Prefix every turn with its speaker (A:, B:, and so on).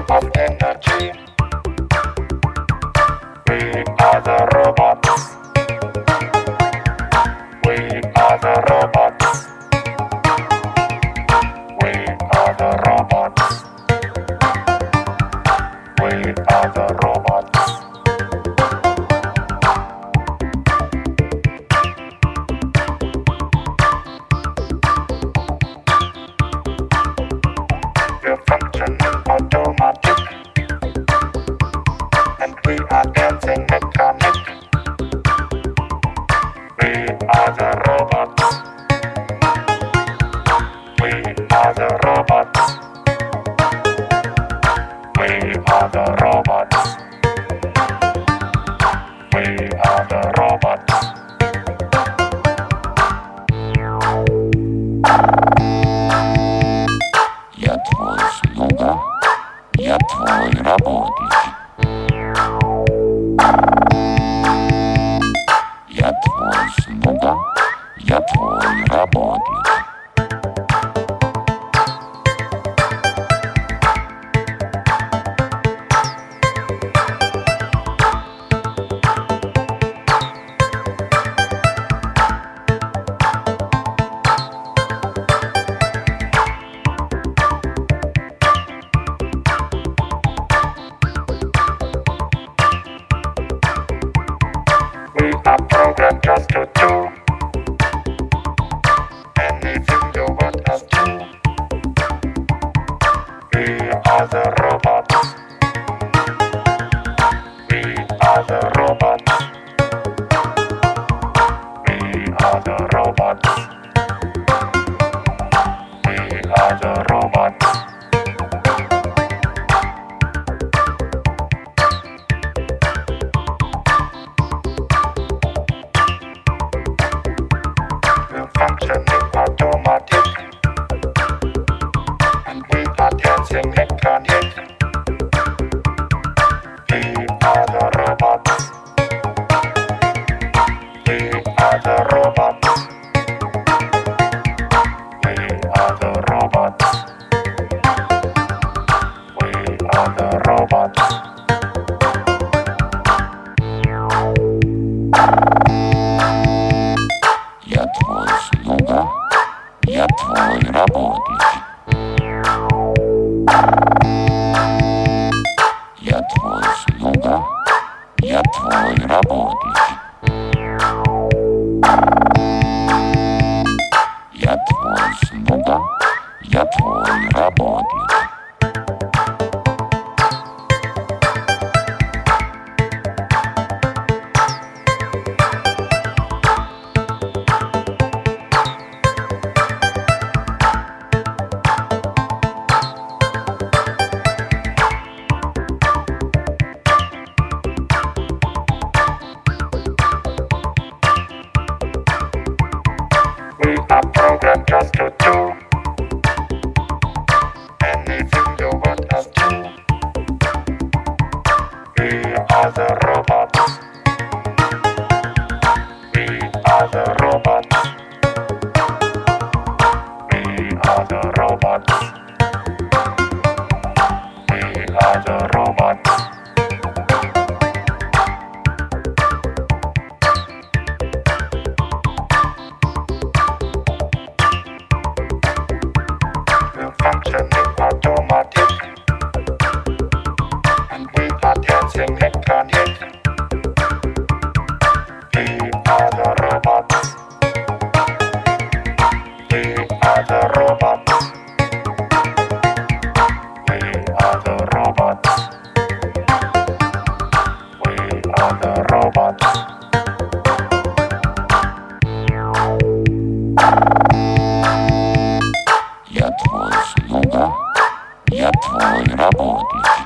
A: of energy. We are the robots. We are the robots. We are the robots. We are the robots. We're functioning automatic, and we are dancing mechanic. We are the robots. We are the robots. We are the robots. We are the robots.
B: Я твой слуга, я твой работник. Я твой слуга, я твой работник.
A: We are programmed just to do anything you want us to. We are the robots. We are the robots. We are the robots. We are the robots. We're functioning automatic, and we are dancing mechanic. We are the robots. We are the robots. We are the robots. We are the robots.
B: Я твой слуга, я твой работник. Я твой слуга, я твой работник. Я твой слуга, я твой работник.
A: We are programmed just to do anything you want us to. We are the robots. We are the robots. We are the robots. We are the robots. We're functioning automatic, and we are dancing mechanic. We are the robots. We are the robots. We are the robots. We are the robots.
B: Я твой слуга, я твой работник.